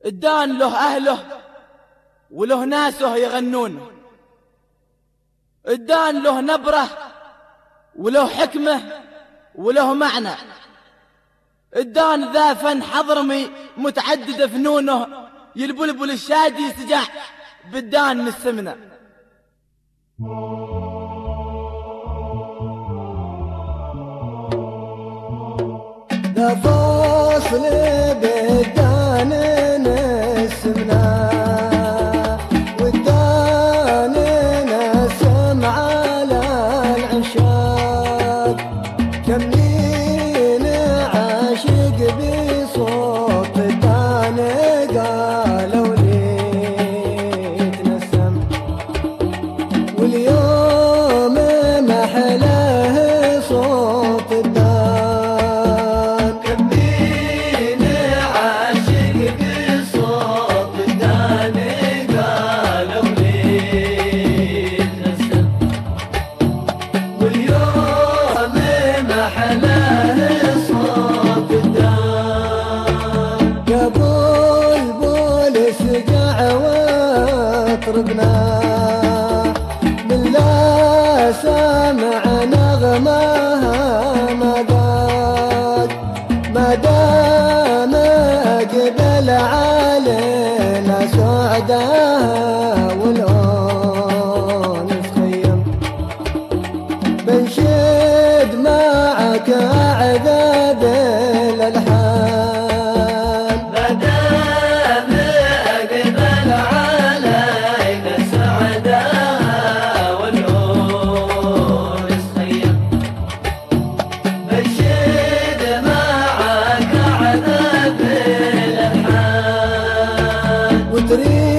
الدان له أهله وله ناسه يغنون. الدان له نبرة وله حكمة وله معنى. الدان ذا فن حضرمي متعدد فنونه، يلبلبل الشادي سجع بالدان السمنة. ذا فصل بالدان السمنة، والدان نسم على العشاق، كم مين عاشق بصوت الدان قالوا لي تنسم، واليوم محلاه صوت الدان. طربنا من لا سمع نغمها ما ذاك، ما دام قبل علينا سعداها والأنس خيم، بنشد معك عذاب الألحان، ما دام قبل علينا سعداها والأنس خيم، بنشد معك عذاب الألحان.